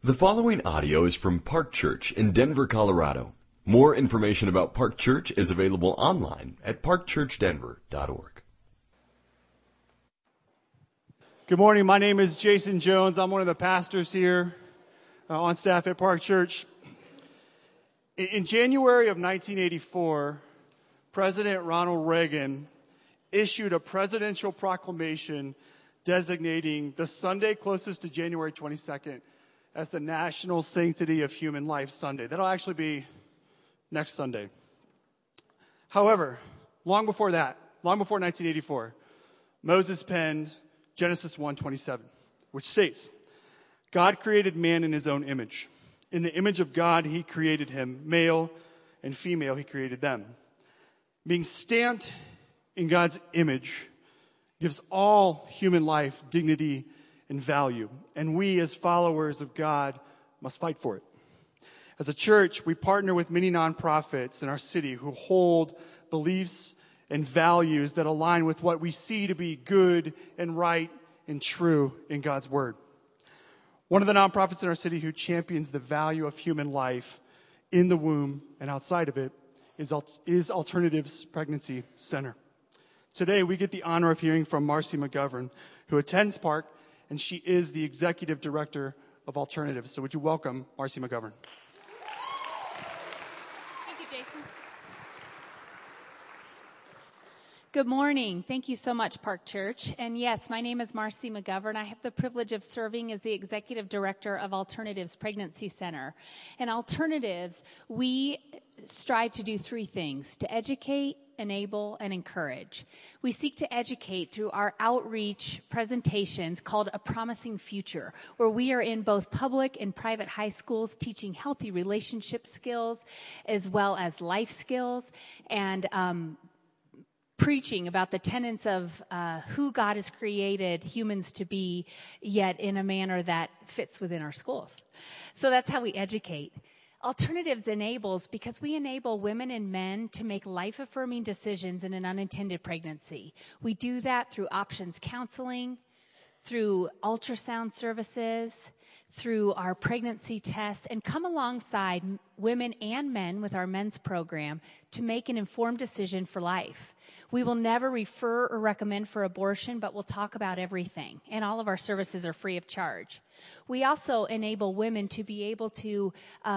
The following audio is from Park Church in Denver, Colorado. More information about Park Church is available online at parkchurchdenver.org. Good morning. My name is Jason Jones. I'm one of the pastors here on staff at Park Church. In January of 1984, President Ronald Reagan issued a presidential proclamation designating the Sunday closest to January 22nd as the National Sanctity of Human Life Sunday. That'll actually be next Sunday. However, long before 1984, Moses penned Genesis 1:27, which states, God created man in his own image. In the image of God, he created him. Male and female, he created them. Being stamped in God's image gives all human life dignity and value. And we, as followers of God, must fight for it. As a church, we partner with many nonprofits in our city who hold beliefs and values that align with what we see to be good and right and true in God's Word. One of the nonprofits in our city who champions the value of human life in the womb and outside of it is Alternatives Pregnancy Center. Today, we get the honor of hearing from Marcy McGovern, who attends Park, and she is the executive director of Alternatives. So would you welcome Marcy McGovern? Thank you, Jason. Good morning. Thank you so much, Park Church. And yes, my name is Marcy McGovern. I have the privilege of serving as the executive director of Alternatives Pregnancy Center. And Alternatives, we strive to do three things: to educate, enable, and encourage. We seek to educate through our outreach presentations called A Promising Future, where we are in both public and private high schools teaching healthy relationship skills as well as life skills, and preaching about the tenets of who God has created humans to be, yet in a manner that fits within our schools. So that's how we educate. Alternatives enables because we enable women and men to make life-affirming decisions in an unintended pregnancy. We do that through options counseling, through ultrasound services, through our pregnancy tests, and come alongside women and men with our men's program to make an informed decision for life. We will never refer or recommend for abortion, but we'll talk about everything, and all of our services are free of charge. We also enable women to be able to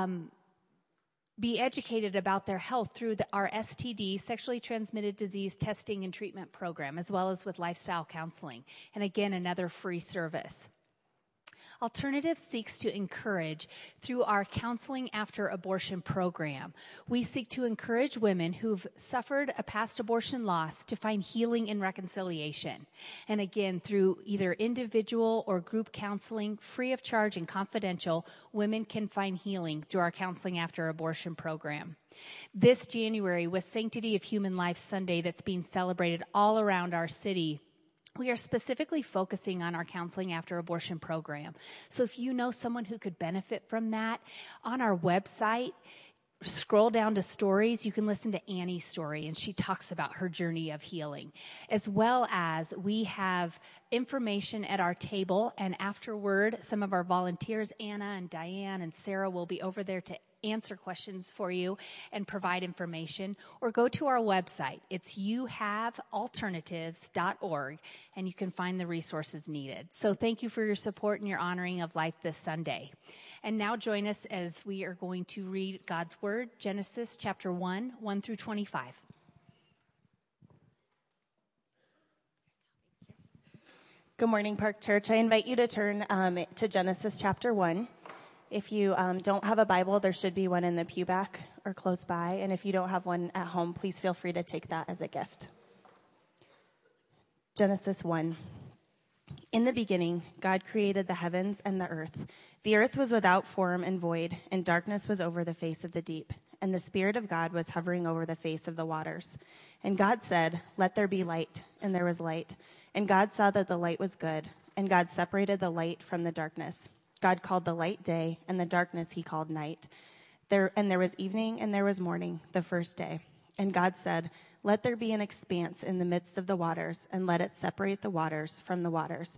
be educated about their health through our STD, sexually transmitted disease testing and treatment program, as well as with lifestyle counseling. And again, another free service. Alternatives seeks to encourage through our Counseling After Abortion program. We seek to encourage women who've suffered a past abortion loss to find healing and reconciliation. And again, through either individual or group counseling, free of charge and confidential, women can find healing through our Counseling After Abortion program. This January was Sanctity of Human Life Sunday that's being celebrated all around our city. We are specifically focusing on our Counseling After Abortion program. So if you know someone who could benefit from that, on our website, scroll down to stories, you can listen to Annie's story, and she talks about her journey of healing. As well as we have information at our table, and afterward, some of our volunteers, Anna and Diane and Sarah, will be over there to answer questions for you and provide information, or go to our website. It's youhavealternatives.org, and you can find the resources needed. So thank you for your support and your honoring of life this Sunday. And now join us as we are going to read God's Word, Genesis chapter 1, 1 through 25. Good morning, Park Church. I invite you to turn to Genesis chapter 1. If you don't have a Bible, there should be one in the pew back or close by. And if you don't have one at home, please feel free to take that as a gift. Genesis 1. In the beginning, God created the heavens and the earth. The earth was without form and void, and darkness was over the face of the deep. And the Spirit of God was hovering over the face of the waters. And God said, "Let there be light," and there was light. And God saw that the light was good, and God separated the light from the darkness. God called the light day, and the darkness he called night. There was evening and there was morning, the first day. And God said, "Let there be an expanse in the midst of the waters, and let it separate the waters from the waters."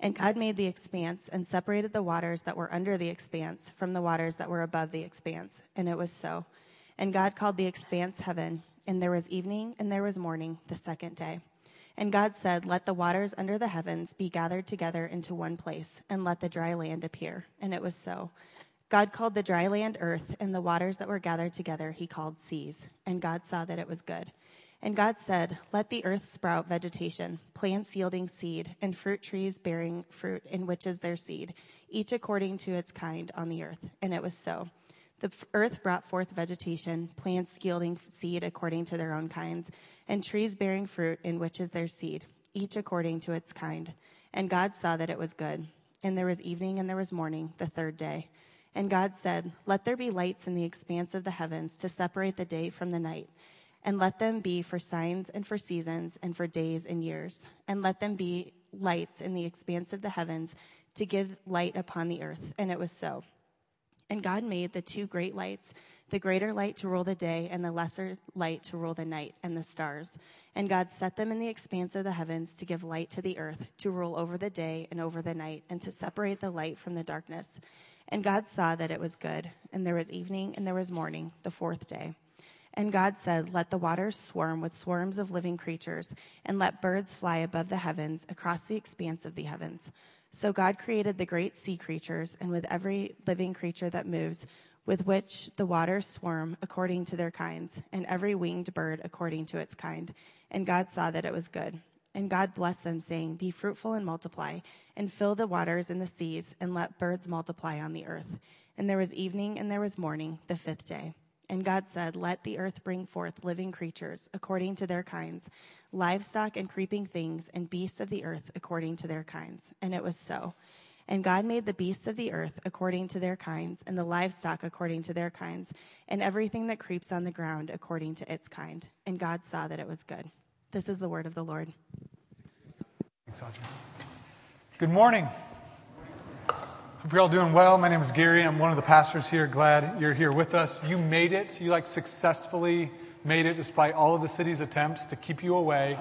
And God made the expanse and separated the waters that were under the expanse from the waters that were above the expanse. And it was so. And God called the expanse heaven. And there was evening and there was morning the second day. And God said, let the waters under the heavens be gathered together into one place, and let the dry land appear. And it was so. God called the dry land earth, and the waters that were gathered together he called seas. And God saw that it was good. And God said, let the earth sprout vegetation, plants yielding seed, and fruit trees bearing fruit in which is their seed, each according to its kind on the earth. And it was so. The earth brought forth vegetation, plants yielding seed according to their own kinds, and trees bearing fruit in which is their seed, each according to its kind. And God saw that it was good. And there was evening and there was morning, the third day. And God said, let there be lights in the expanse of the heavens to separate the day from the night. And let them be for signs and for seasons and for days and years. And let them be lights in the expanse of the heavens to give light upon the earth. And it was so. And God made the two great lights, the greater light to rule the day and the lesser light to rule the night, and the stars. And God set them in the expanse of the heavens to give light to the earth, to rule over the day and over the night, and to separate the light from the darkness. And God saw that it was good. And there was evening and there was morning, the fourth day. And God said, let the waters swarm with swarms of living creatures, and let birds fly above the heavens across the expanse of the heavens. So God created the great sea creatures, and with every living creature that moves, with which the waters swarm according to their kinds, and every winged bird according to its kind. And God saw that it was good. And God blessed them, saying, be fruitful and multiply, and fill the waters in the seas, and let birds multiply on the earth. And there was evening and there was morning, the fifth day. And God said, let the earth bring forth living creatures according to their kinds, livestock and creeping things, and beasts of the earth according to their kinds. And it was so. And God made the beasts of the earth according to their kinds, and the livestock according to their kinds, and everything that creeps on the ground according to its kind. And God saw that it was good. This is the word of the Lord. Thanks, Audrey. Good morning. Hope you're all doing well. My name is Gary. I'm one of the pastors here. Glad you're here with us. You made it. You successfully made it despite all of the city's attempts to keep you away.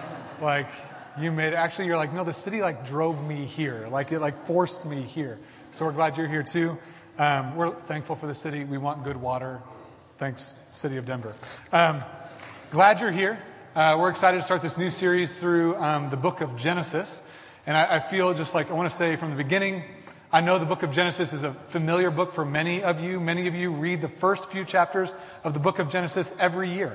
You made it. Actually, you're no, the city drove me here. It forced me here. So we're glad you're here too. We're thankful for the city. We want good water. Thanks, City of Denver. Glad you're here. We're excited to start this new series through the book of Genesis. And I feel I want to say from the beginning, I know the book of Genesis is a familiar book for many of you. Many of you read the first few chapters of the book of Genesis every year.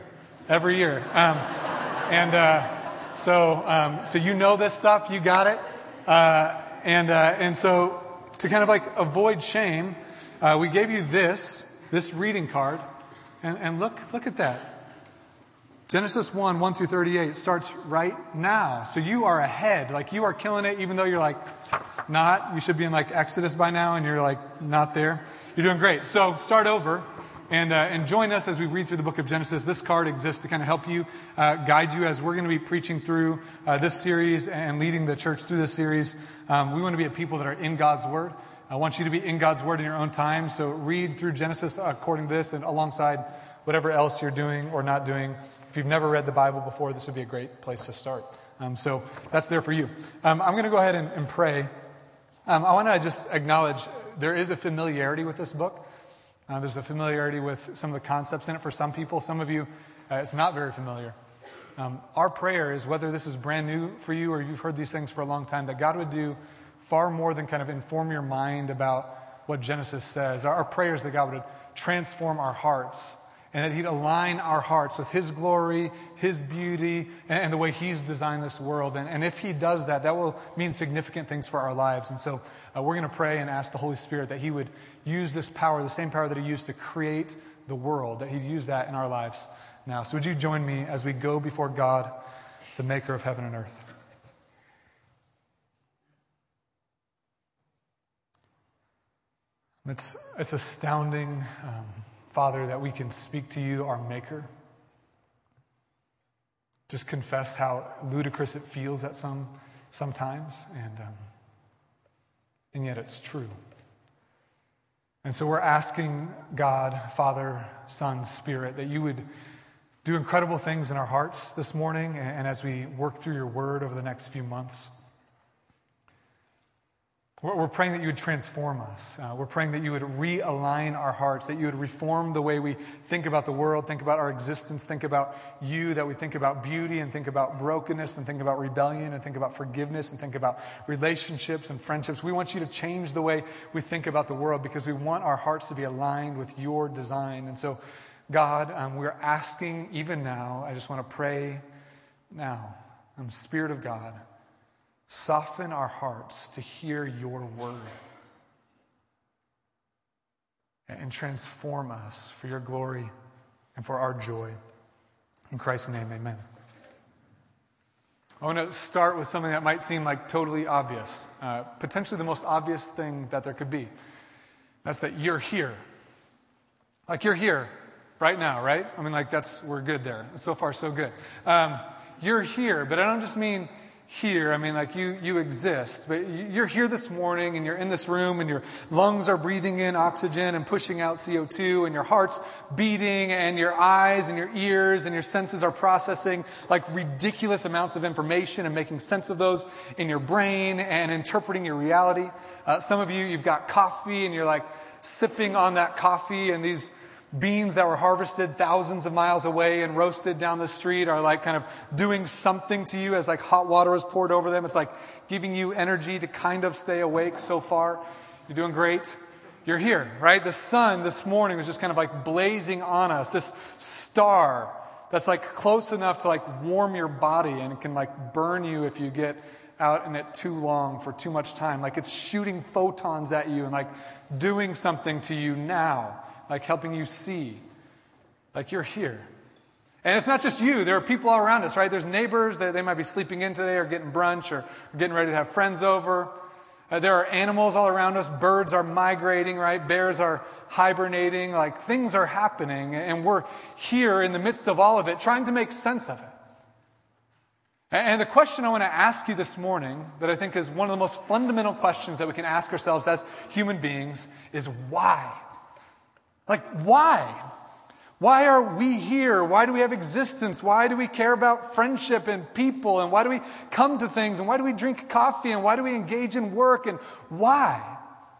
So you know this stuff. You got it. And so to kind of avoid shame, we gave you this reading card. And look at that. Genesis 1 through 38 starts right now. So you are ahead. You are killing it, even though you're not. You should be in Exodus by now, and you're not there. You're doing great. So start over and join us as we read through the book of Genesis. This card exists to kind of help you, guide you as we're going to be preaching through this series and leading the church through this series. We want to be a people that are in God's Word. I want you to be in God's Word in your own time. So read through Genesis according to this and alongside whatever else you're doing or not doing. If you've never read the Bible before, this would be a great place to start. So that's there for you. I'm going to go ahead and pray. I want to just acknowledge there is a familiarity with this book. There's a familiarity with some of the concepts in it for some people. Some of you, it's not very familiar. Our prayer is, whether this is brand new for you or you've heard these things for a long time, that God would do far more than kind of inform your mind about what Genesis says. Our prayer is that God would transform our hearts, and that He'd align our hearts with His glory, His beauty, and the way He's designed this world. And if He does that, that will mean significant things for our lives. And so we're going to pray and ask the Holy Spirit that He would use this power, the same power that He used to create the world, that He'd use that in our lives now. So would you join me as we go before God, the maker of heaven and earth? It's astounding, Father, that we can speak to you, our Maker. Just confess how ludicrous it feels at sometimes, and yet it's true. And so we're asking God, Father, Son, Spirit, that you would do incredible things in our hearts this morning and as we work through your word over the next few months. We're praying that you would transform us. We're praying that you would realign our hearts, that you would reform the way we think about the world, think about our existence, think about you, that we think about beauty and think about brokenness and think about rebellion and think about forgiveness and think about relationships and friendships. We want you to change the way we think about the world because we want our hearts to be aligned with your design. And so, God, we're asking even now, I just want to pray now, Spirit of God, soften our hearts to hear your word and transform us for your glory and for our joy. In Christ's name, amen. I want to start with something that might seem like totally obvious, potentially the most obvious thing that there could be. That's that you're here. Like you're here right now, right? I mean, like we're good there. So far, so good. You're here, but I don't just mean here, I mean like you exist, but you're here this morning and you're in this room and your lungs are breathing in oxygen and pushing out CO2 and your heart's beating and your eyes and your ears and your senses are processing like ridiculous amounts of information and making sense of those in your brain and interpreting your reality. Some of you've got coffee and you're like sipping on that coffee and these beans that were harvested thousands of miles away and roasted down the street are like kind of doing something to you as like hot water is poured over them. It's like giving you energy to kind of stay awake so far. You're doing great. You're here, right? The sun this morning was just kind of like blazing on us. This star that's like close enough to like warm your body and it can like burn you if you get out in it too long for too much time. Like it's shooting photons at you and like doing something to you now. Like helping you see, like you're here. And it's not just you. There are people all around us, right? There's neighbors that they might be sleeping in today or getting brunch or getting ready to have friends over. There are animals all around us. Birds are migrating, right? Bears are hibernating. Like things are happening. And we're here in the midst of all of it, trying to make sense of it. And the question I want to ask you this morning, that I think is one of the most fundamental questions that we can ask ourselves as human beings, is why? Like, why? Why are we here? Why do we have existence? Why do we care about friendship and people? And why do we come to things? And why do we drink coffee? And why do we engage in work? And why?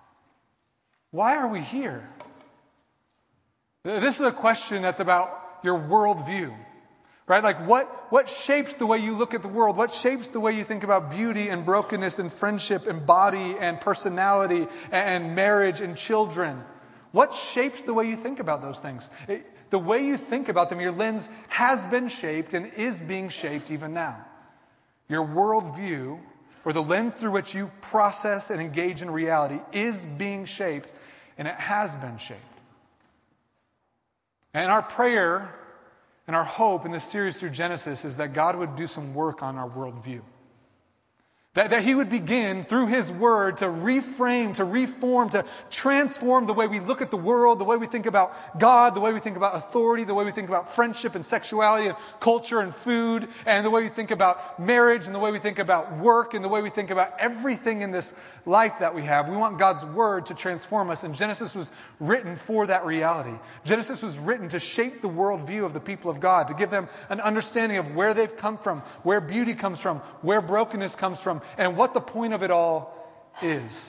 Why are we here? This is a question that's about your worldview, right? Like, what shapes the way you look at the world? What shapes the way you think about beauty and brokenness and friendship and body and personality and marriage and children? What shapes the way you think about those things? The way you think about them, your lens has been shaped and is being shaped even now. Your worldview, or the lens through which you process and engage in reality, is being shaped, and it has been shaped. And our prayer and our hope in this series through Genesis is that God would do some work on our worldview. That He would begin, through His Word, to reframe, to reform, to transform the way we look at the world, the way we think about God, the way we think about authority, the way we think about friendship and sexuality and culture and food, and the way we think about marriage, and the way we think about work, and the way we think about everything in this life that we have. We want God's Word to transform us, and Genesis was written for that reality. Genesis was written to shape the worldview of the people of God, to give them an understanding of where they've come from, where beauty comes from, where brokenness comes from, and what the point of it all is.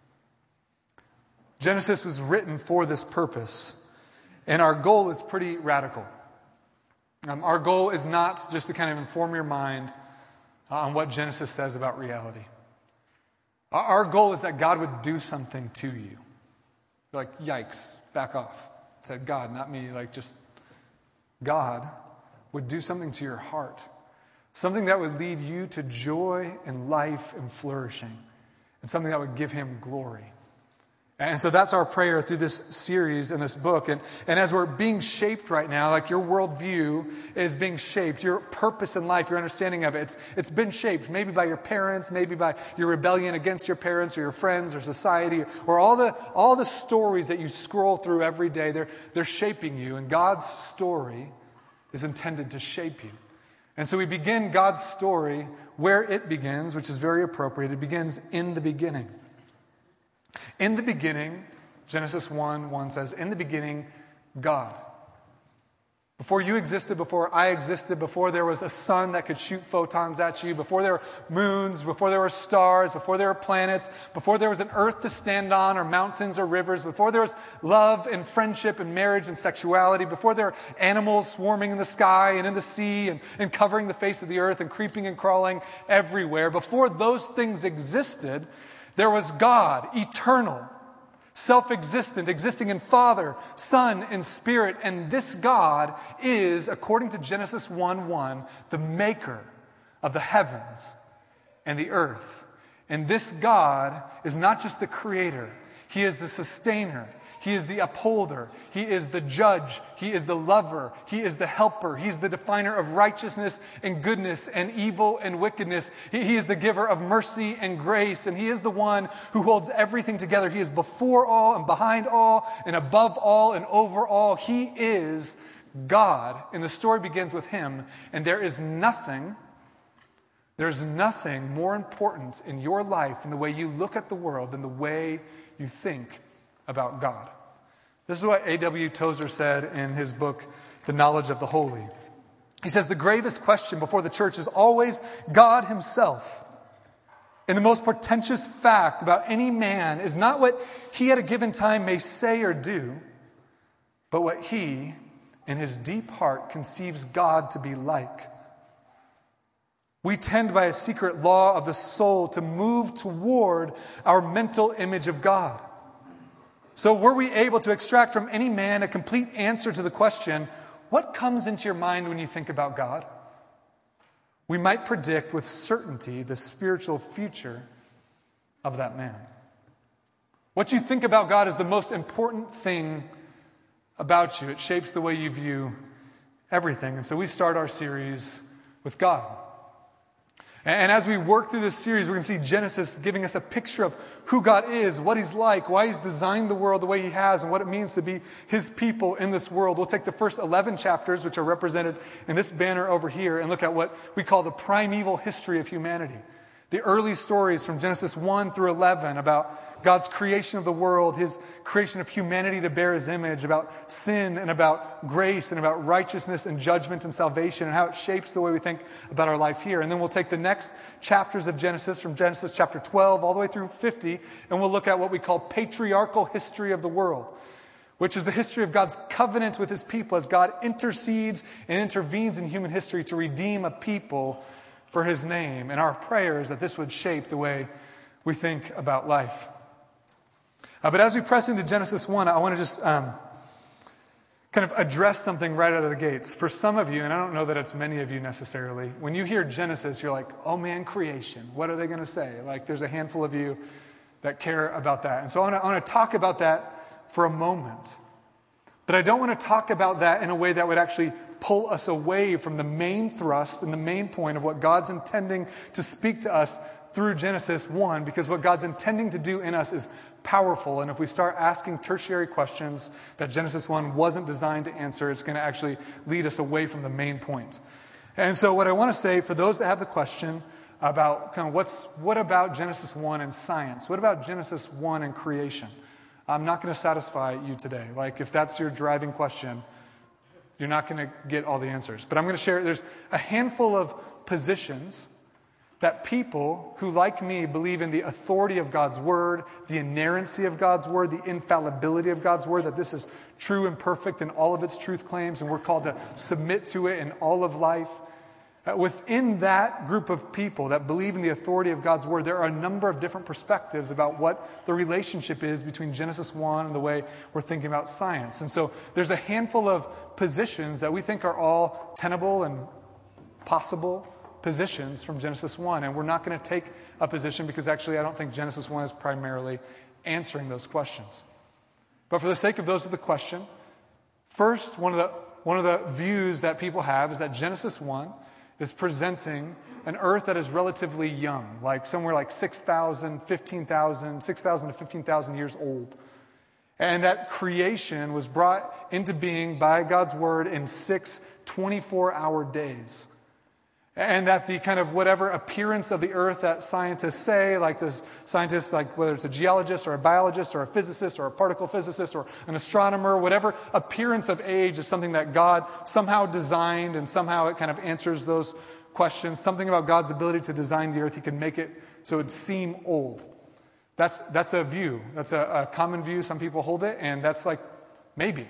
Genesis was written for this purpose, and our goal is pretty radical. Our goal is not just to kind of inform your mind on what Genesis says about reality. Our goal is that God would do something to you. You're like, yikes, back off. I said God, not me. Like, just God would do something to your heart. Something that would lead you to joy and life and flourishing. And something that would give Him glory. And so that's our prayer through this series and this book. And as we're being shaped right now, like your worldview is being shaped, your purpose in life, your understanding of it, it's been shaped maybe by your parents, maybe by your rebellion against your parents or your friends or society, or all the stories that you scroll through every day. They're shaping you, and God's story is intended to shape you. And so we begin God's story where it begins, which is very appropriate. It begins in the beginning. In the beginning, Genesis 1:1 says, in the beginning, God. Before you existed, before I existed, before there was a sun that could shoot photons at you, before there were moons, before there were stars, before there were planets, before there was an earth to stand on or mountains or rivers, before there was love and friendship and marriage and sexuality, before there were animals swarming in the sky and in the sea and covering the face of the earth and creeping and crawling everywhere, before those things existed, there was God, eternal, self-existent, existing in Father, Son, and Spirit. And this God is, according to Genesis 1:1, the maker of the heavens and the earth. And this God is not just the creator. He is the sustainer. He is the upholder. He is the judge. He is the lover. He is the helper. He's the definer of righteousness and goodness and evil and wickedness. He is the giver of mercy and grace. And He is the one who holds everything together. He is before all and behind all and above all and over all. He is God. And the story begins with Him. And there's nothing more important in your life in the way you look at the world than the way you think about God. This is what A.W. Tozer said in his book, The Knowledge of the Holy. He says, the gravest question before the church is always God Himself. And the most portentous fact about any man is not what he at a given time may say or do, but what he, in his deep heart, conceives God to be like. We tend by a secret law of the soul to move toward our mental image of God. So were we able to extract from any man a complete answer to the question, what comes into your mind when you think about God? We might predict with certainty the spiritual future of that man. What you think about God is the most important thing about you. It shapes the way you view everything. And so we start our series with God. And as we work through this series, we're going to see Genesis giving us a picture of who God is, what He's like, why He's designed the world the way He has, and what it means to be His people in this world. We'll take the first 11 chapters, which are represented in this banner over here, and look at what we call the primeval history of humanity. The early stories from Genesis 1 through 11 about God's creation of the world, His creation of humanity to bear His image, about sin and about grace and about righteousness and judgment and salvation and how it shapes the way we think about our life here. And then we'll take the next chapters of Genesis from Genesis chapter 12 all the way through 50, and we'll look at what we call patriarchal history of the world, which is the history of God's covenant with His people as God intercedes and intervenes in human history to redeem a people for His name. And our prayer is that this would shape the way we think about life. But as we press into Genesis 1, I want to just kind of address something right out of the gates. For some of you, and I don't know that it's many of you necessarily, when you hear Genesis, you're like, oh man, creation. What are they going to say? Like, there's a handful of you that care about that. And so I want to talk about that for a moment. But I don't want to talk about that in a way that would actually pull us away from the main thrust and the main point of what God's intending to speak to us through Genesis 1, because what God's intending to do in us is powerful. And if we start asking tertiary questions that Genesis 1 wasn't designed to answer, it's going to actually lead us away from the main point. And so what I want to say, for those that have the question about kind of what about Genesis 1 and science? What about Genesis 1 and creation? I'm not going to satisfy you today. Like, if that's your driving question, you're not going to get all the answers. But I'm going to share, there's a handful of positions that people who, like me, believe in the authority of God's Word, the inerrancy of God's Word, the infallibility of God's Word, that this is true and perfect in all of its truth claims, and we're called to submit to it in all of life. Within that group of people that believe in the authority of God's Word, there are a number of different perspectives about what the relationship is between Genesis 1 and the way we're thinking about science. And so there's a handful of positions that we think are all tenable and possible positions from Genesis 1. And we're not going to take a position because actually I don't think Genesis 1 is primarily answering those questions. But for the sake of those with the question, first, one of the views that people have is that Genesis 1 is presenting an earth that is relatively young, like somewhere like 6,000 to 15,000 years old. And that creation was brought into being by God's Word in 6 24-hour days. And that the kind of whatever appearance of the earth that scientists say, like this scientists, like whether it's a geologist or a biologist or a physicist or a particle physicist or an astronomer, whatever appearance of age is something that God somehow designed, and somehow it kind of answers those questions. Something about God's ability to design the earth, he can make it so it would seem old. That's a view. That's a common view. Some people hold it, and that's like, maybe.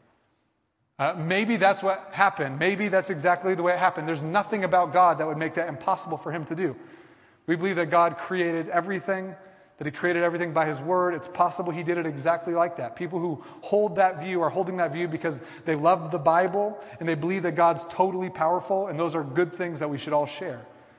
Maybe that's what happened. Maybe that's exactly the way it happened. There's nothing about God that would make that impossible for him to do. We believe that God created everything, that he created everything by his word. It's possible he did it exactly like that. People who hold that view are holding that view because they love the Bible and they believe that God's totally powerful, and those are good things that we should all share.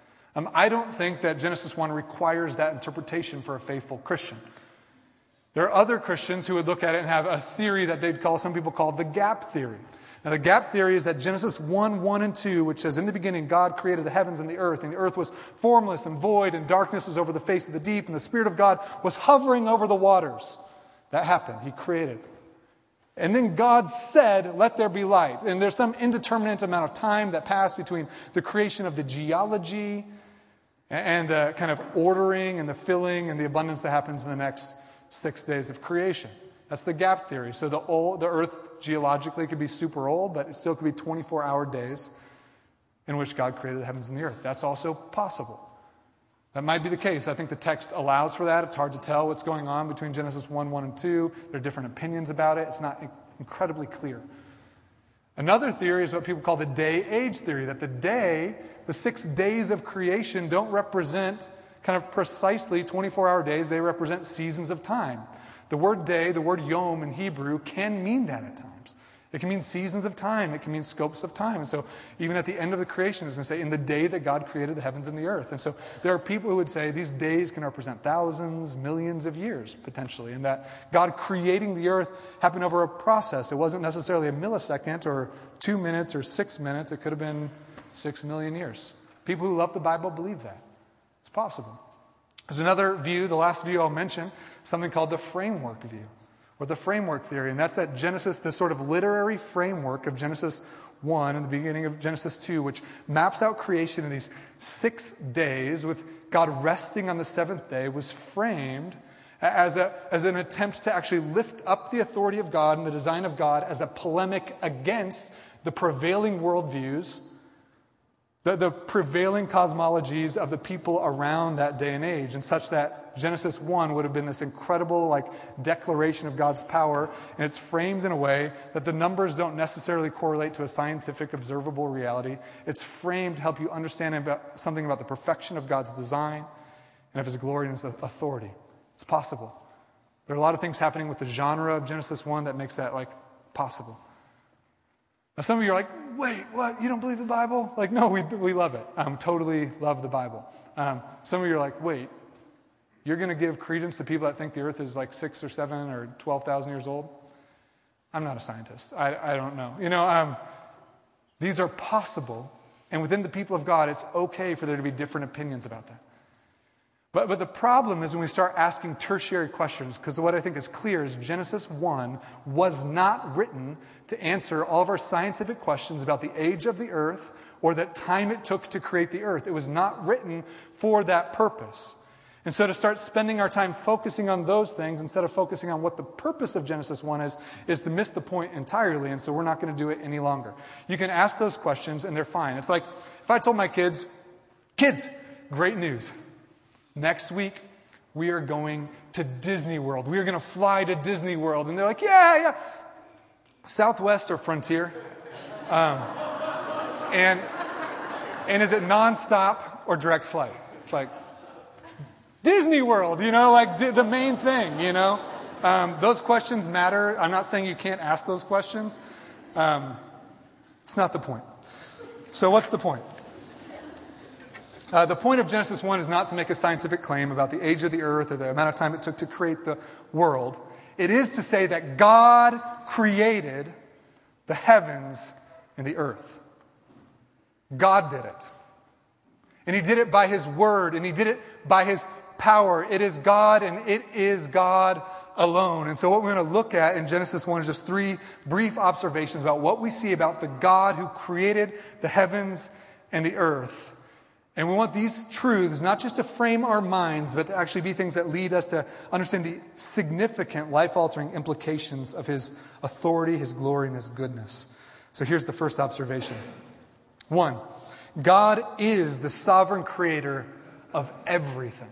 I don't think that Genesis 1 requires that interpretation for a faithful Christian. There are other Christians who would look at it and have a theory that some people call the gap theory. Now, the gap theory is that Genesis 1 and 2, which says, in the beginning, God created the heavens and the earth was formless and void, and darkness was over the face of the deep, and the Spirit of God was hovering over the waters. That happened. He created. And then God said, let there be light. And there's some indeterminate amount of time that passed between the creation of the geology and the kind of ordering and the filling and the abundance that happens in the next 6 days of creation. That's the gap theory. So the earth geologically could be super old, but it still could be 24-hour days in which God created the heavens and the earth. That's also possible. That might be the case. I think the text allows for that. It's hard to tell what's going on between Genesis 1 and 2. There are different opinions about it. It's not incredibly clear. Another theory is what people call the day-age theory, that the 6 days of creation don't represent kind of precisely 24-hour days. They represent seasons of time. The word day, the word yom in Hebrew, can mean that at times. It can mean seasons of time. It can mean scopes of time. And so even at the end of the creation, it's going to say, in the day that God created the heavens and the earth. And so there are people who would say these days can represent thousands, millions of years, potentially, and that God creating the earth happened over a process. It wasn't necessarily a millisecond or 2 minutes or 6 minutes. It could have been 6 million years. People who love the Bible believe that. It's possible. There's another view, the last view I'll mention, something called the framework view, or the framework theory. And that's that Genesis, this sort of literary framework of Genesis 1 and the beginning of Genesis 2, which maps out creation in these 6 days with God resting on the seventh day, was framed as an attempt to actually lift up the authority of God and the design of God as a polemic against the prevailing worldviews, the prevailing cosmologies of the people around that day and age, and such that Genesis 1 would have been this incredible declaration of God's power, and it's framed in a way that the numbers don't necessarily correlate to a scientific observable reality. It's framed to help you understand something about the perfection of God's design and of his glory and his authority. It's possible. There are a lot of things happening with the genre of Genesis 1 that makes that possible. Now, some of you are like, wait, what? You don't believe the Bible? No, we love it. Totally love the Bible. Some of you are like, wait, you're going to give credence to people that think the earth is 6 or 7 or 12,000 years old? I'm not a scientist. I don't know. These are possible, and within the people of God, it's okay for there to be different opinions about that. But the problem is when we start asking tertiary questions, because what I think is clear is Genesis 1 was not written to answer all of our scientific questions about the age of the earth or the time it took to create the earth. It was not written for that purpose. And so to start spending our time focusing on those things instead of focusing on what the purpose of Genesis 1 is to miss the point entirely, and so we're not going to do it any longer. You can ask those questions and they're fine. It's like if I told my kids, great news. Next week, we are going to Disney World. We are going to fly to Disney World. And they're like, yeah. Southwest or Frontier? And is it nonstop or direct flight? It's like, Disney World, the main thing, Those questions matter. I'm not saying you can't ask those questions. It's not the point. So what's the point? The point of Genesis 1 is not to make a scientific claim about the age of the earth or the amount of time it took to create the world. It is to say that God created the heavens and the earth. God did it. And he did it by his word, and he did it by his power. It is God, and it is God alone. And so what we're going to look at in Genesis 1 is just 3 brief observations about what we see about the God who created the heavens and the earth. And we want these truths not just to frame our minds, but to actually be things that lead us to understand the significant, life-altering implications of His authority, His glory, and His goodness. So here's the first observation. 1, God is the sovereign creator of everything.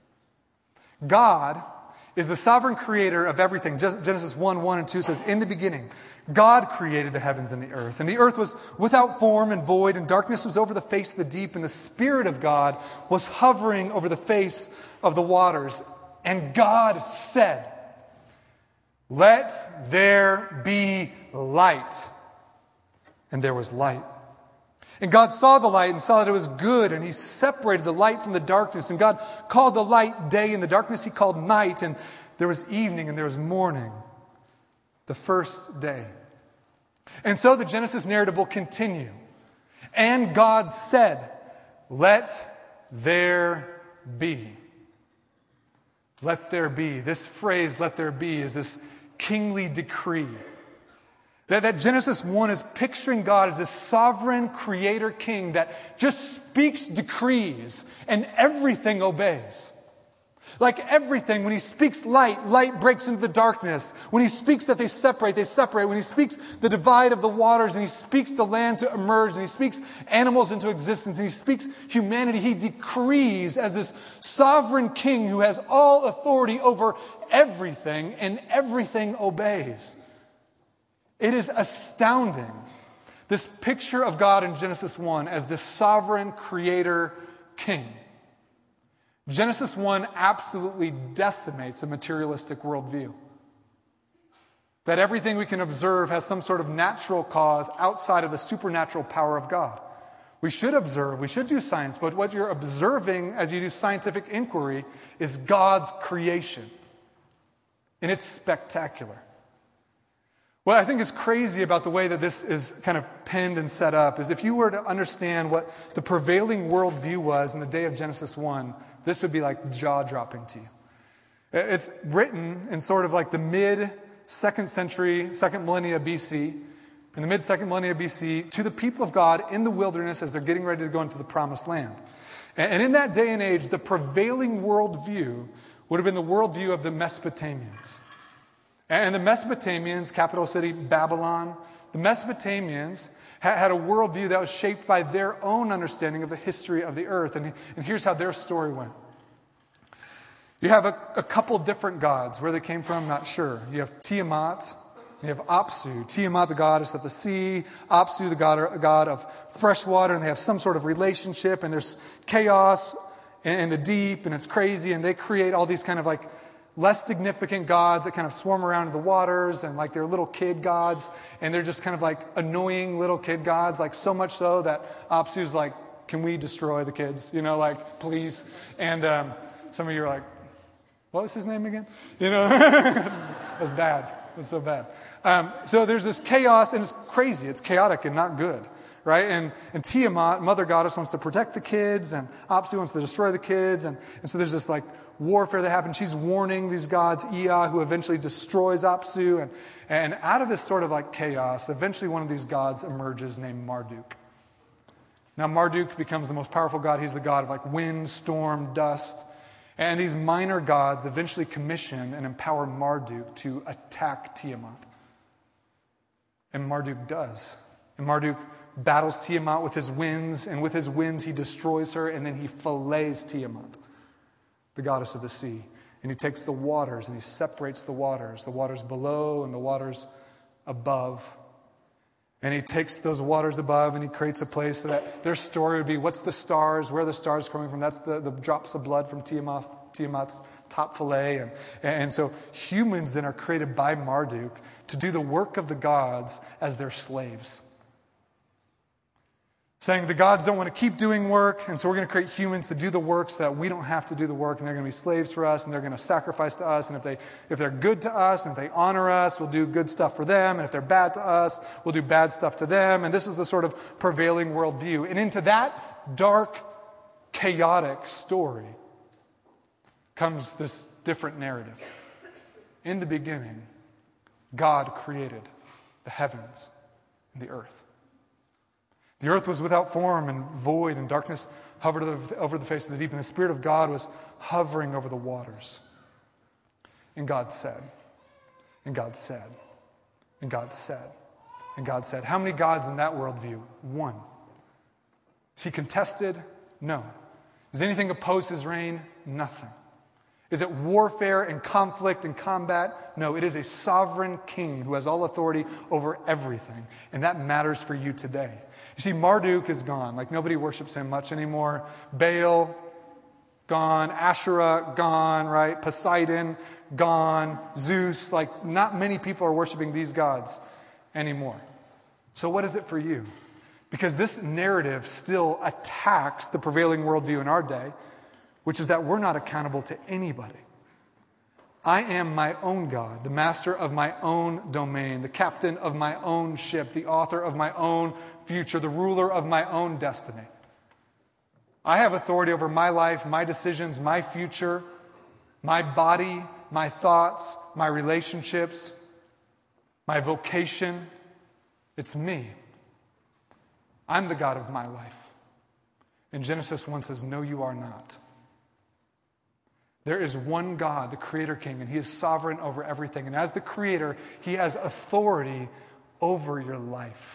God is the sovereign creator of everything. Genesis 1 and 2 says, in the beginning, God created the heavens and the earth. And the earth was without form and void, and darkness was over the face of the deep, and the Spirit of God was hovering over the face of the waters. And God said, let there be light. And there was light. And God saw the light and saw that it was good, and He separated the light from the darkness. And God called the light day, and the darkness He called night. And there was evening and there was morning, the first day. And so the Genesis narrative will continue. And God said, let there be. Let there be. This phrase, let there be, is this kingly decree. That Genesis 1 is picturing God as a sovereign creator king that just speaks decrees and everything obeys. Like everything, when He speaks light, light breaks into the darkness. When He speaks that they separate, they separate. When He speaks the divide of the waters, and He speaks the land to emerge, and He speaks animals into existence, and He speaks humanity, He decrees as this sovereign king who has all authority over everything, and everything obeys. It is astounding, this picture of God in Genesis 1 as this sovereign creator king. Genesis 1 absolutely decimates a materialistic worldview. That everything we can observe has some sort of natural cause outside of the supernatural power of God. We should observe, we should do science, but what you're observing as you do scientific inquiry is God's creation. And it's spectacular. What I think is crazy about the way that this is kind of penned and set up is if you were to understand what the prevailing worldview was in the day of Genesis 1, this would be like jaw-dropping to you. It's written in sort of like the mid-2nd century, 2nd millennia BC, in the mid-2nd millennia BC, to the people of God in the wilderness as they're getting ready to go into the promised land. And in that day and age, the prevailing worldview would have been the worldview of the Mesopotamians. And the Mesopotamians, capital city Babylon, the Mesopotamians had a worldview that was shaped by their own understanding of the history of the earth. And here's how their story went. You have a couple different gods. Where they came from, not sure. You have Tiamat, you have Apsu. Tiamat, the goddess of the sea. Apsu, the god of fresh water. And they have some sort of relationship. And there's chaos in the deep. And it's crazy. And they create all these kind of like less significant gods that kind of swarm around in the waters, and like they're little kid gods, and they're just kind of like annoying little kid gods, like so much so that Apsu's like, can we destroy the kids? You know, like, please. And some of you are like, what was his name again? You know, it was bad. It was so bad. So there's this chaos, and it's crazy. It's chaotic and not good. Right? And Tiamat, mother goddess, wants to protect the kids, and Apsu wants to destroy the kids, and so there's this like warfare that happens. She's warning these gods, Ea, who eventually destroys Apsu, and out of this sort of like chaos, eventually one of these gods emerges named Marduk. Now Marduk becomes the most powerful god. He's the god of like wind, storm, dust, and these minor gods eventually commission and empower Marduk to attack Tiamat. And Marduk does. And Marduk battles Tiamat with his winds, and with his winds he destroys her, and then he fillets Tiamat, the goddess of the sea. And he takes the waters and he separates the waters below and the waters above. And he takes those waters above and he creates a place so that their story would be, what's the stars? Where are the stars coming from? That's the drops of blood from Tiamat's top fillet. And so humans then are created by Marduk to do the work of the gods as their slaves. Saying the gods don't want to keep doing work, and so we're going to create humans to do the work so that we don't have to do the work, and they're going to be slaves for us, and they're going to sacrifice to us, and if they're good to us, and if they honor us, we'll do good stuff for them, and if they're bad to us, we'll do bad stuff to them, and this is the sort of prevailing worldview. And into that dark, chaotic story comes this different narrative. In the beginning, God created the heavens and the earth. The earth was without form and void, and darkness hovered over the face of the deep, and the Spirit of God was hovering over the waters. And God said, and God said, and God said, and God said. How many gods in that worldview? One. Is he contested? No. Does anything oppose his reign? Nothing. Is it warfare and conflict and combat? No, it is a sovereign king who has all authority over everything. And that matters for you today. You see, Marduk is gone. Like, nobody worships him much anymore. Baal, gone. Asherah, gone, right? Poseidon, gone. Zeus, like, not many people are worshiping these gods anymore. So what is it for you? Because this narrative still attacks the prevailing worldview in our day, which is that we're not accountable to anybody. I am my own God, the master of my own domain, the captain of my own ship, the author of my own future, the ruler of my own destiny. I have authority over my life, my decisions, my future, my body, my thoughts, my relationships, my vocation. It's me. I'm the God of my life. And Genesis 1 says, no, you are not. There is one God, the Creator King, and He is sovereign over everything. And as the Creator, He has authority over your life.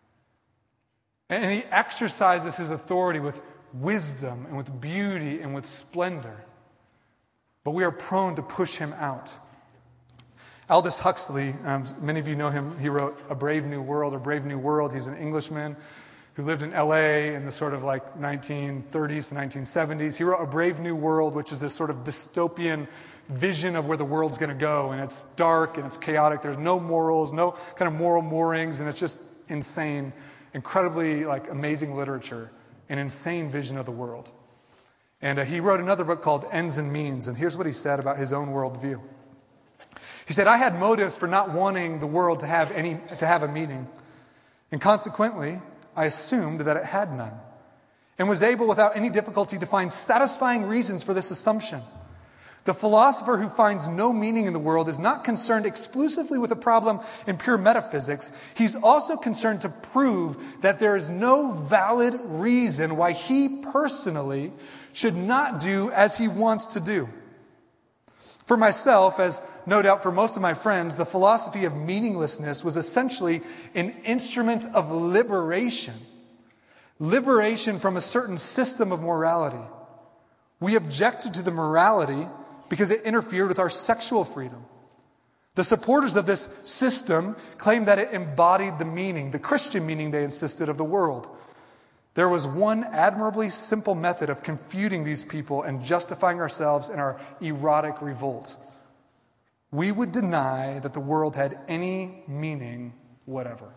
And He exercises His authority with wisdom and with beauty and with splendor. But we are prone to push Him out. Aldous Huxley, many of you know him, he wrote A Brave New World or Brave New World. He's an Englishman who lived in LA in the sort of like 1930s to 1970s. He wrote A Brave New World, which is this sort of dystopian vision of where the world's going to go. And it's dark and it's chaotic. There's no morals, no kind of moral moorings. And it's just insane, incredibly like amazing literature, an insane vision of the world. And he wrote another book called Ends and Means. And here's what he said about his own worldview. He said, I had motives for not wanting the world to have a meaning. And consequently, I assumed that it had none, and was able without any difficulty to find satisfying reasons for this assumption. The philosopher who finds no meaning in the world is not concerned exclusively with a problem in pure metaphysics. He's also concerned to prove that there is no valid reason why he personally should not do as he wants to do. For myself, as no doubt for most of my friends, the philosophy of meaninglessness was essentially an instrument of liberation. Liberation from a certain system of morality. We objected to the morality because it interfered with our sexual freedom. The supporters of this system claimed that it embodied the meaning, the Christian meaning they insisted of the world. There was one admirably simple method of confuting these people and justifying ourselves in our erotic revolt. We would deny that the world had any meaning whatever.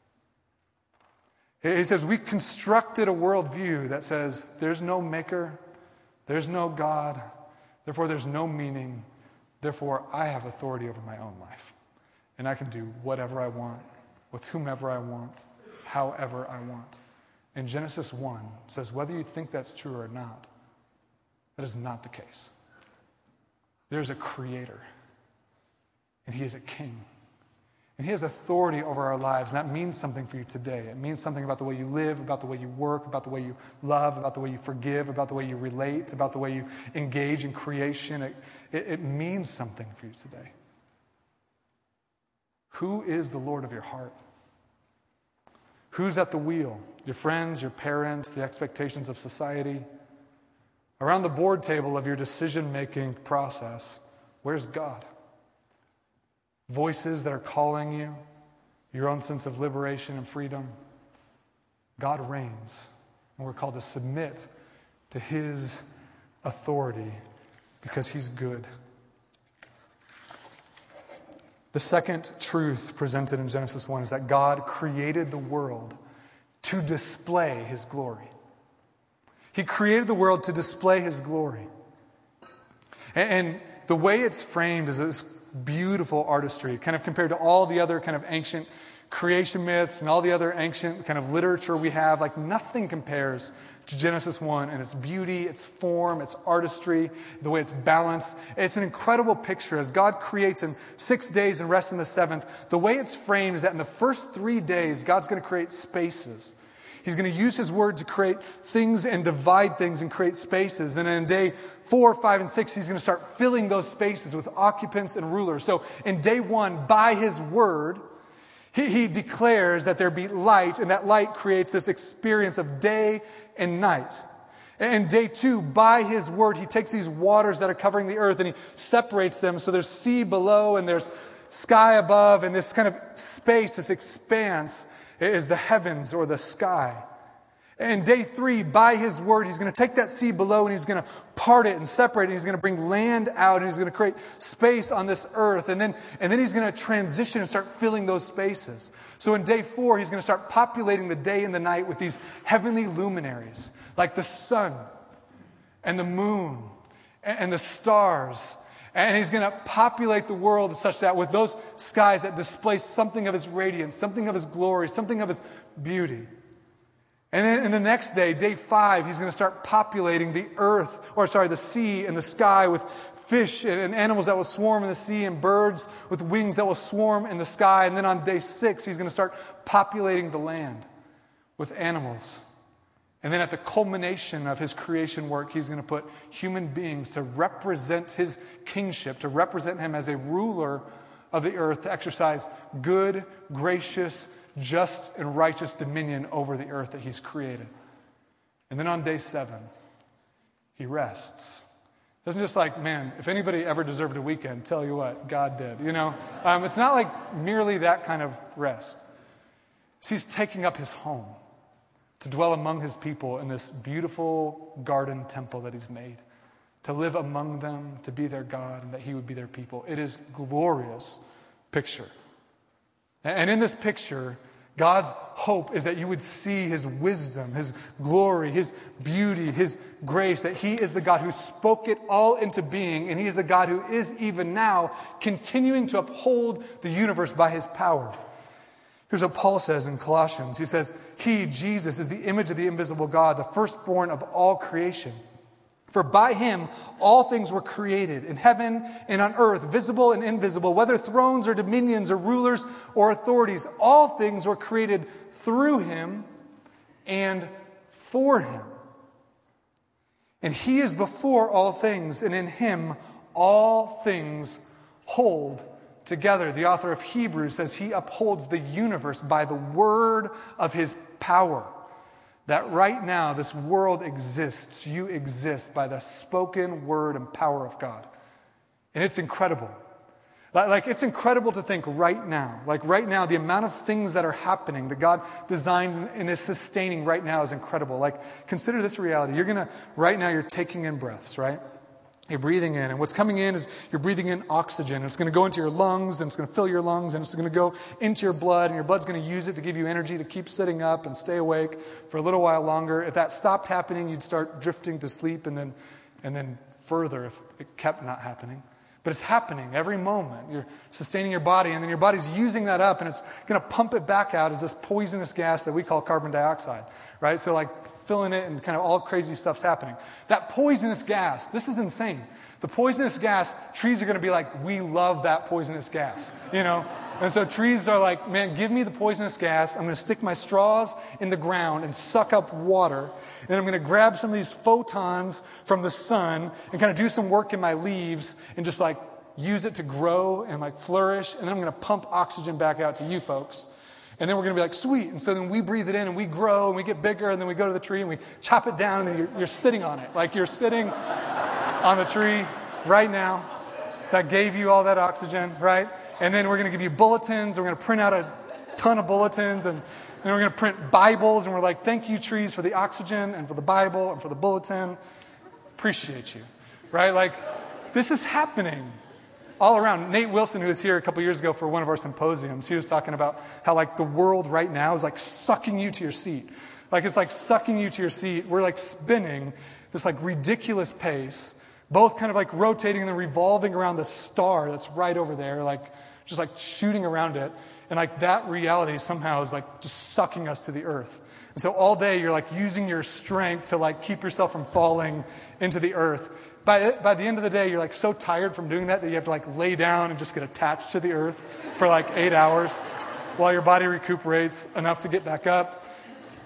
He says, we constructed a worldview that says there's no maker, there's no God, therefore there's no meaning, therefore I have authority over my own life. And I can do whatever I want, with whomever I want, however I want. And Genesis 1 says, whether you think that's true or not, that is not the case. There's a creator, and he is a king. And he has authority over our lives, and that means something for you today. It means something about the way you live, about the way you work, about the way you love, about the way you forgive, about the way you relate, about the way you engage in creation. It means something for you today. Who is the Lord of your heart? Who's at the wheel? Your friends, your parents, the expectations of society? Around the board table of your decision-making process, where's God? Voices that are calling you, your own sense of liberation and freedom. God reigns, and we're called to submit to His authority because He's good. The second truth presented in Genesis 1 is that God created the world to display His glory. He created the world to display His glory. And the way it's framed is this beautiful artistry, kind of compared to all the other kind of ancient creation myths and all the other ancient kind of literature we have. Like, nothing compares to Genesis 1 and its beauty, its form, its artistry, the way it's balanced. It's an incredible picture as God creates in 6 days and rests in the seventh. The way it's framed is that in the first 3 days, God's going to create spaces. He's going to use his word to create things and divide things and create spaces. Then in day 4, 5, and 6, he's going to start filling those spaces with occupants and rulers. So in day 1, by his word, he declares that there be light, and that light creates this experience of day and night. And day 2, by his word, he takes these waters that are covering the earth and he separates them. So there's sea below and there's sky above, and this kind of space, this expanse, is the heavens or the sky. And day 3, by his word, he's going to take that sea below and he's going to part it and separate it. And he's going to bring land out and he's going to create space on this earth. And then he's going to transition and start filling those spaces. So in day 4, he's going to start populating the day and the night with these heavenly luminaries, like the sun and the moon and the stars. And he's going to populate the world such that with those skies that display something of his radiance, something of his glory, something of his beauty. And then in the next day, day 5, he's going to start populating the sea and the sky with fish and animals that will swarm in the sea and birds with wings that will swarm in the sky. And then on day 6, he's going to start populating the land with animals. And then at the culmination of his creation work, he's going to put human beings to represent his kingship, to represent him as a ruler of the earth, to exercise good, gracious, just, and righteous dominion over the earth that he's created. And then on day 7, he rests. Doesn't just like, man, if anybody ever deserved a weekend, tell you what, God did. It's not like merely that kind of rest. So he's taking up his home to dwell among his people in this beautiful garden temple that he's made, to live among them, to be their God, and that he would be their people. It is a glorious picture. And in this picture, God's hope is that you would see his wisdom, his glory, his beauty, his grace, that he is the God who spoke it all into being, and he is the God who is even now continuing to uphold the universe by his power. Here's what Paul says in Colossians. He says, he, Jesus, is the image of the invisible God, the firstborn of all creation. For by him all things were created, in heaven and on earth, visible and invisible, whether thrones or dominions or rulers or authorities. All things were created through him and for him. And he is before all things, and in him all things hold together. The author of Hebrews says he upholds the universe by the word of his power. That right now this world exists. You exist by the spoken word and power of God. And it's incredible. Like it's incredible to think right now. Like right now, the amount of things that are happening that God designed and is sustaining right now is incredible. Like consider this reality. Right now you're taking in breaths, right? You're breathing in, and what's coming in is you're breathing in oxygen. It's going to go into your lungs, and it's going to fill your lungs, and it's going to go into your blood, and your blood's going to use it to give you energy to keep sitting up and stay awake for a little while longer. If that stopped happening, you'd start drifting to sleep, and then further if it kept not happening. But it's happening every moment. You're sustaining your body, and then your body's using that up, and it's going to pump it back out as this poisonous gas that we call carbon dioxide, right? So like filling it and kind of all crazy stuff's happening. That poisonous gas, this is insane. The poisonous gas, trees are going to be like, we love that poisonous gas, And so trees are like, man, give me the poisonous gas. I'm going to stick my straws in the ground and suck up water. And I'm going to grab some of these photons from the sun and kind of do some work in my leaves and just like use it to grow and like flourish. And then I'm going to pump oxygen back out to you folks. And then we're going to be like, sweet. And so then we breathe it in and we grow and we get bigger. And then we go to the tree and we chop it down. And then you're sitting on it. Like you're sitting on the tree right now that gave you all that oxygen, right? And then we're going to give you bulletins. We're going to print out a ton of bulletins. And then we're going to print Bibles. And we're like, thank you, trees, for the oxygen and for the Bible and for the bulletin. Appreciate you, right? Like, this is happening all around. Nate Wilson, who was here a couple years ago for one of our symposiums, he was talking about how, like, the world right now is, like, sucking you to your seat. Like, it's like sucking you to your seat. We're, like, spinning this, like, ridiculous pace, both kind of, like, rotating and then revolving around the star that's right over there, like, just like shooting around it. And like that reality somehow is like just sucking us to the earth. And so all day you're like using your strength to like keep yourself from falling into the earth. By the end of the day, you're like so tired from doing that you have to like lay down and just get attached to the earth for like 8 hours while your body recuperates enough to get back up.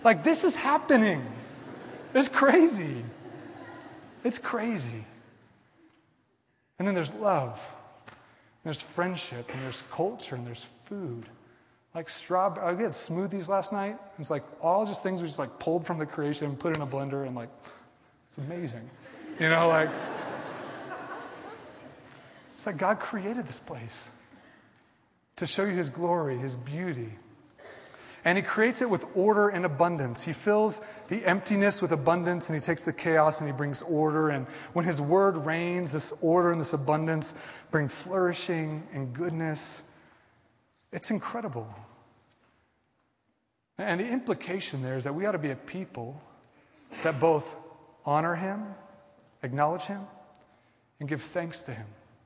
Like, this is happening. It's crazy. It's crazy. And then there's love. And there's friendship. And there's culture. And there's food. Like strawberry. We had smoothies last night. It's like all just things we just like pulled from the creation and put in a blender. And like, it's amazing. You know, like, it's like God created this place to show you his glory, his beauty. And he creates it with order and abundance. He fills the emptiness with abundance, and he takes the chaos and he brings order. And when his word reigns, this order and this abundance bring flourishing and goodness. It's incredible. And the implication there is that we ought to be a people that both honor him, acknowledge him, and give thanks to him.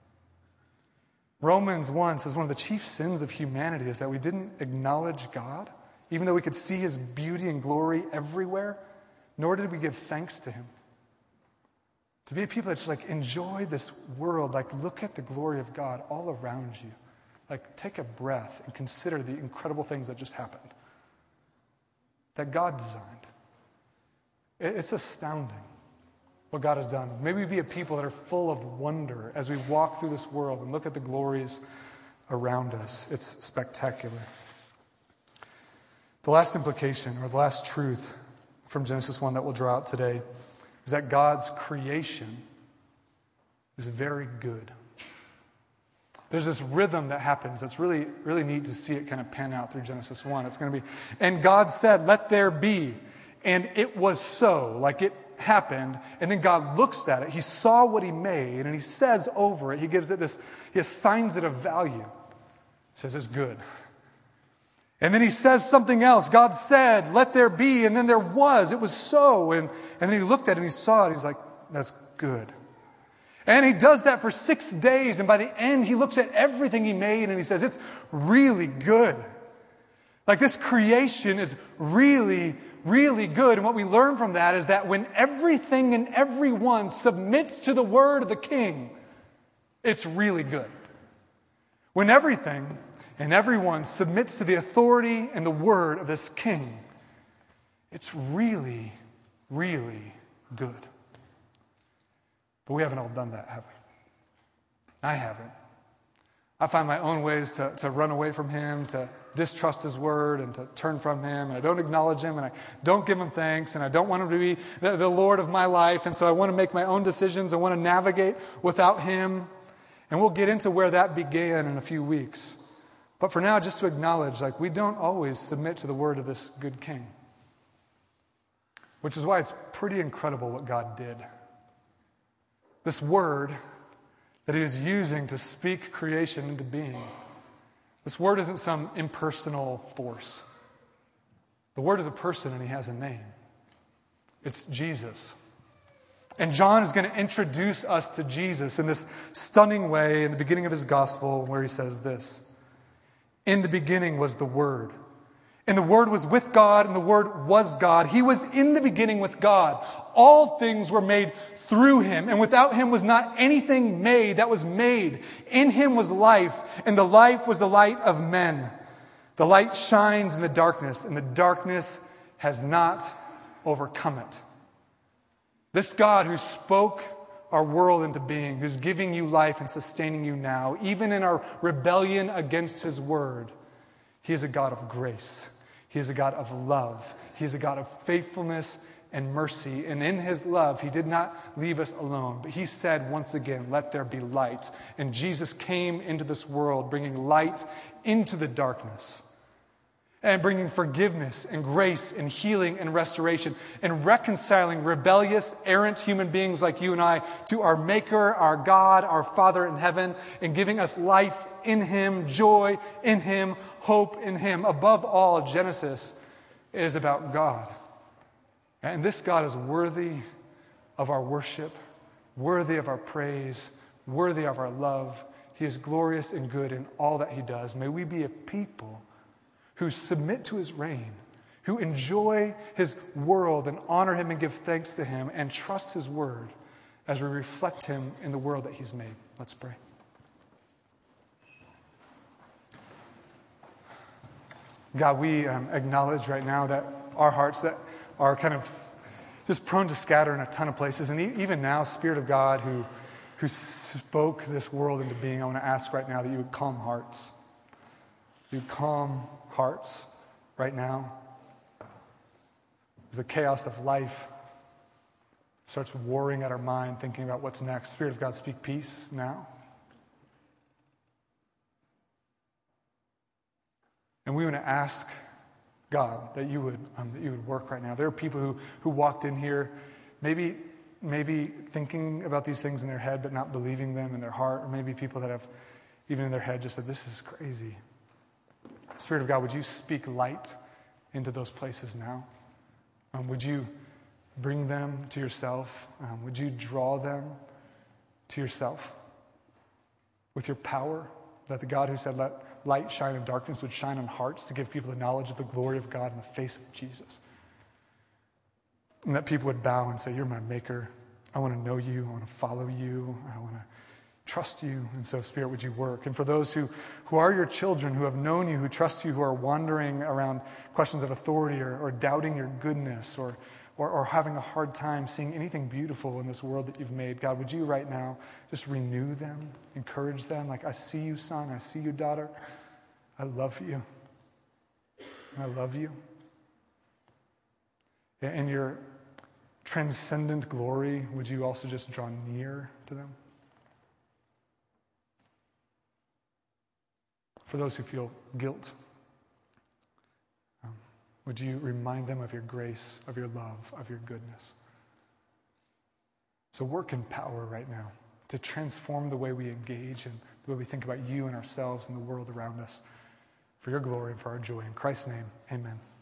Romans 1 says one of the chief sins of humanity is that we didn't acknowledge God, even though we could see his beauty and glory everywhere, nor did we give thanks to him. To be a people that just like enjoy this world, like look at the glory of God all around you. Like take a breath and consider the incredible things that just happened, that God designed. It's astounding what God has done. Maybe we be a people that are full of wonder as we walk through this world and look at the glories around us. It's spectacular. The last implication, or the last truth from Genesis 1 that we'll draw out today, is that God's creation is very good. There's this rhythm that happens that's really, really neat to see it kind of pan out through Genesis 1. It's going to be, and God said, let there be. And it was so, like it happened. And then God looks at it. He saw what he made, and he says over it, he gives it this, he assigns it a value. He says it's good. And then he says something else. God said, let there be. And then there was. It was so. And then he looked at it and he saw it. He's like, that's good. And he does that for 6 days. And by the end, he looks at everything he made and he says, it's really good. Like this creation is really, really good. And what we learn from that is that when everything and everyone submits to the word of the king, it's really good. When everything and everyone submits to the authority and the word of this king, it's really, really good. But we haven't all done that, have we? I haven't. I find my own ways to run away from him, to distrust his word, and to turn from him, and I don't acknowledge him, and I don't give him thanks, and I don't want him to be the Lord of my life, and so I want to make my own decisions. I want to navigate without him, and we'll get into where that began in a few weeks. But for now, just to acknowledge, like, we don't always submit to the word of this good king. Which is why it's pretty incredible what God did. This word that he was using to speak creation into being. This word isn't some impersonal force. The word is a person and he has a name. It's Jesus. And John is going to introduce us to Jesus in this stunning way in the beginning of his gospel where he says this. In the beginning was the Word. And the Word was with God, and the Word was God. He was in the beginning with God. All things were made through him, and without him was not anything made that was made. In him was life, and the life was the light of men. The light shines in the darkness, and the darkness has not overcome it. This God who spoke our world into being, who's giving you life and sustaining you now, even in our rebellion against his word, he is a God of grace. He is a God of love. He is a God of faithfulness and mercy. And in his love, he did not leave us alone, but he said once again, let there be light. And Jesus came into this world, bringing light into the darkness, and bringing forgiveness and grace and healing and restoration and reconciling rebellious, errant human beings like you and I to our Maker, our God, our Father in heaven, and giving us life in him, joy in him, hope in him. Above all, Genesis is about God. And this God is worthy of our worship, worthy of our praise, worthy of our love. He is glorious and good in all that he does. May we be a people who submit to his reign, who enjoy his world and honor him and give thanks to him and trust his word as we reflect him in the world that he's made. Let's pray. God, we acknowledge right now that our hearts that are kind of just prone to scatter in a ton of places. And even now, Spirit of God who spoke this world into being, I want to ask right now that you would calm hearts. You would calm hearts right now. As the chaos of life starts warring at our mind, thinking about what's next, Spirit of God, speak peace now. And we want to ask God that you would work right now. There are people who walked in here, maybe thinking about these things in their head, but not believing them in their heart. Or maybe people that have, even in their head, just said, "This is crazy." Spirit of God, would you speak light into those places now? Would you bring them to yourself? Would you draw them to yourself with your power? That the God who said, "Let light shine in darkness," would shine on hearts to give people the knowledge of the glory of God in the face of Jesus. And that people would bow and say, "You're my maker. I want to know you. I want to follow you. I want to trust you." And so, Spirit, would you work? And for those who are your children, who have known you, who trust you, who are wandering around questions of authority or doubting your goodness or having a hard time seeing anything beautiful in this world that you've made, God, would you right now just renew them, encourage them? Like, I see you, son. I see you, daughter. I love you. I love you. In your transcendent glory, would you also just draw near to them? For those who feel guilt, would you remind them of your grace, of your love, of your goodness? So work in power right now to transform the way we engage and the way we think about you and ourselves and the world around us for your glory and for our joy. In Christ's name, amen.